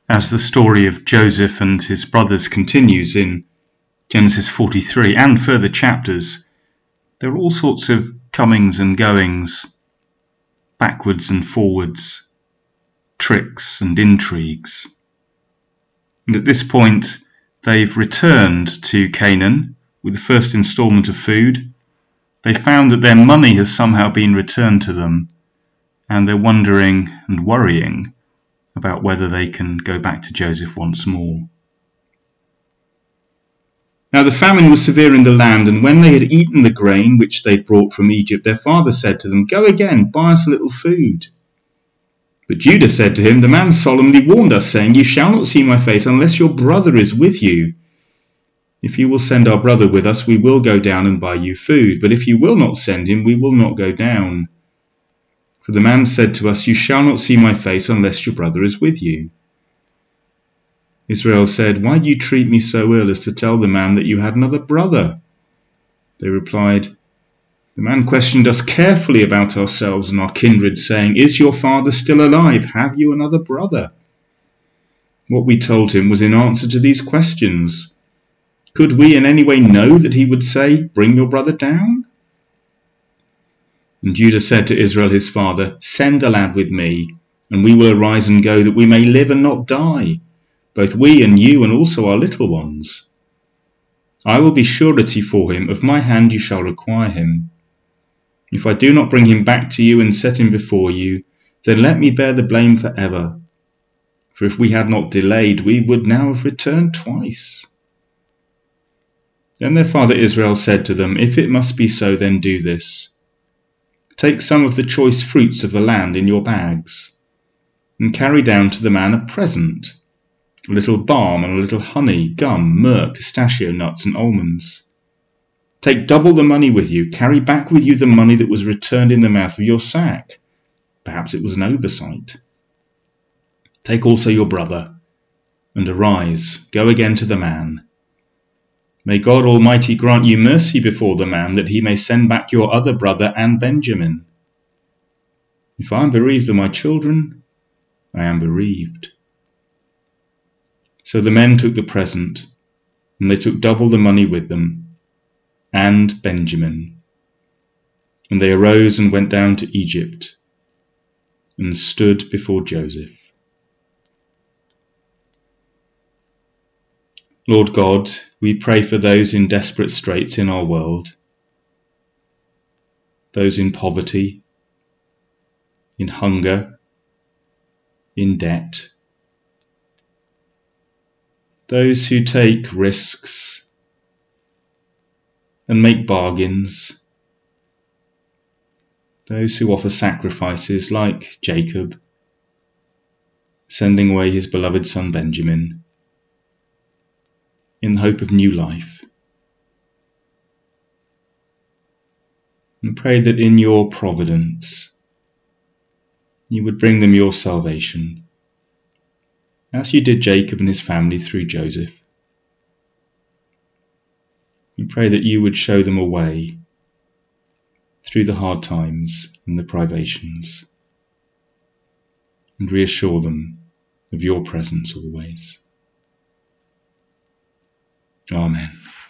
as the story of Joseph and his brothers continues in Genesis 43 and further chapters, there are all sorts of comings and goings, backwards and forwards, tricks and intrigues. And at this point, they've returned to Canaan with the first instalment of food. They found that their money has somehow been returned to them, and they're wondering and worrying about whether they can go back to Joseph once more. Now the famine was severe in the land, and when they had eaten the grain which they brought from Egypt, their father said to them, "Go again, buy us a little food." But Judah said to him, "The man solemnly warned us, saying, 'You shall not see my face unless your brother is with you. If you will send our brother with us, we will go down and buy you food. But if you will not send him, we will not go down. For the man said to us, You shall not see my face unless your brother is with you.' Israel said, 'Why do you treat me so ill as to tell the man that you had another brother?' They replied, 'The man questioned us carefully about ourselves and our kindred, saying, Is your father still alive? Have you another brother?' What we told him was in answer to these questions. Could we in any way know that he would say, Bring your brother down?' And Judah said to Israel his father, 'Send a lad with me, and we will arise and go, that we may live and not die, both we and you and also our little ones. I will be surety for him, of my hand you shall require him. If I do not bring him back to you and set him before you, then let me bear the blame forever. For if we had not delayed, we would now have returned twice.' Then their father Israel said to them, 'If it must be so, then do this. Take some of the choice fruits of the land in your bags, and carry down to the man a present, a little balm and a little honey, gum, myrrh, pistachio nuts, and almonds. Take double the money with you. Carry back with you the money that was returned in the mouth of your sack. Perhaps it was an oversight. Take also your brother, and arise, go again to the man. May God Almighty grant you mercy before the man, that he may send back your other brother and Benjamin. If I am bereaved of my children, I am bereaved.' So the men took the present, and they took double the money with them, and Benjamin. And they arose and went down to Egypt, and stood before Joseph. Lord God, we pray for those in desperate straits in our world, those in poverty, in hunger, in debt, those who take risks and make bargains, those who offer sacrifices like Jacob, sending away his beloved son Benjamin, in the hope of new life. And pray that in your providence you would bring them your salvation, as you did Jacob and his family through Joseph. We pray that you would show them a way through the hard times and the privations, and reassure them of your presence always. Amen.